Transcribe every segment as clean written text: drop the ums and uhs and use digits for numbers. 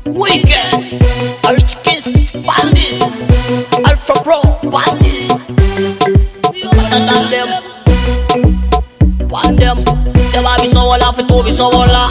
Weekend, Rich Kiss, Bandis, Alpha Pro, Bandis. Better than them, one them. Them a be so walla, fit to be so walla.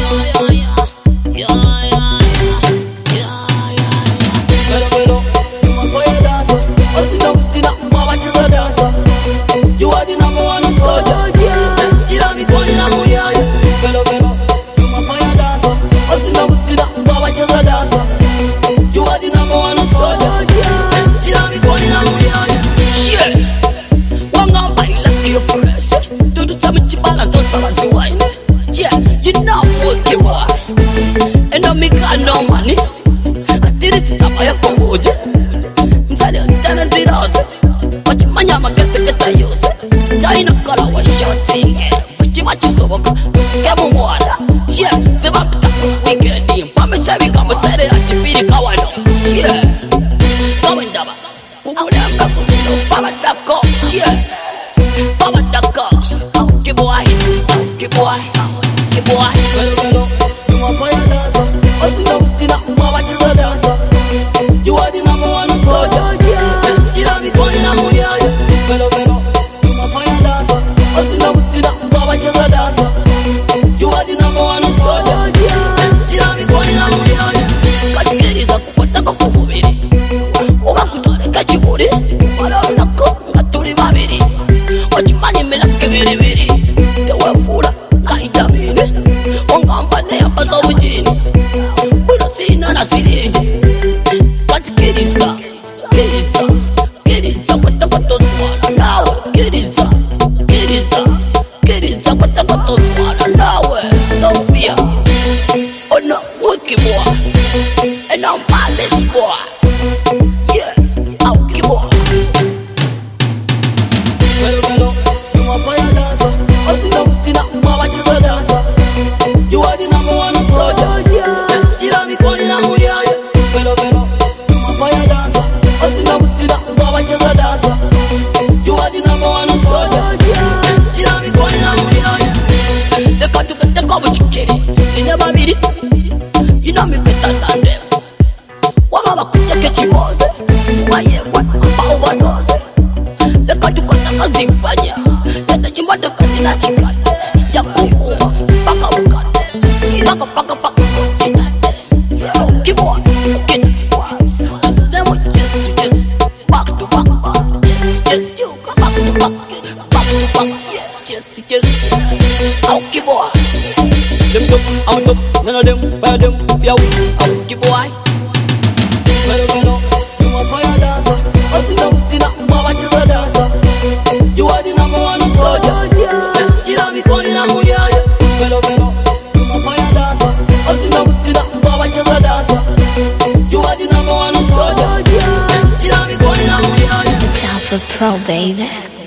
You are the number one soldier. Tira mi koni na muyaya. Velo velo, you my fire dancer. Otina butina, baba cheza dancer. You are the number one soldier. Tira mi koni na muyaya. Yeah, wanga baila kiyo fresh. Dudu chami chibala to salazi wine. Yeah, you know what you are. And I make no money. I did it stop ya kohoje. Msale ntana zirose. Wachi manyama kete yose. China kala wa shooting. Wachi soboka. Usikemu mwada. Yeah, sema pita weekend. Pame sabi kama sere achifiri kawano. Yeah, going daba. Kumudamba kumino baba dako. Yeah, baba dako. Okay boy, okay boy, okay boy. Velo velo, you my fire dancer. Otina butina, baba cheza dancer. You are the number one soldier. Tira mi koni na muyaya. Velo velo, you my fire dancer. Otina butina, baba cheza dancer. You are the number one soldier. Tira mi koni na muyaya. Katikeriza kupata kwa kumubiri. Uga kutore kachiburi. Wala unako ngaturi babiri. Wachimanyi melake biri biri. Tewe fula kaitamini. Ongamba ne abaza ujini. Bula sina na sirinji. Katikeriza, keriza kwata kwato swala nawe. Keriza kwata kwato swala nawe. Don't fear. Oh no, wicked boy. And I'm palace boy. Yeah, I'm wicked boy. Velo velo, you my fire dancer. Otina butina, baba cheza dancer. You are the number one soldier. Tira mi koni na muyaya. Velo velo, you my fire dancer. Otina butina, baba cheza dancer. You are the number one soldier. Tira mi koni na muyaya. They got to get the cover chicken. They never beat it. You know me better than them. What mama could take a chibose? Why you what about overdose? They got to get the zimbanya. Let the chimata canina chicken. Ya kukuma, baka bukate. Baka. Keep on, get it. Then we just back to back. Just you go back to back. Yeah, just. Okay, boy. Them top, I'm top. None of them, fire them, fear we. Okay, boy. Velo velo, you my fire dancer. Otina butina, baba cheza dancer. You are the number one soldier. Tira mi koni na muyaya. Velo velo, you my fire dancer. Otina butina, baba cheza dancer. You are the number one soldier. Tira mi koni na muyaya. It's Alpha Pro, baby.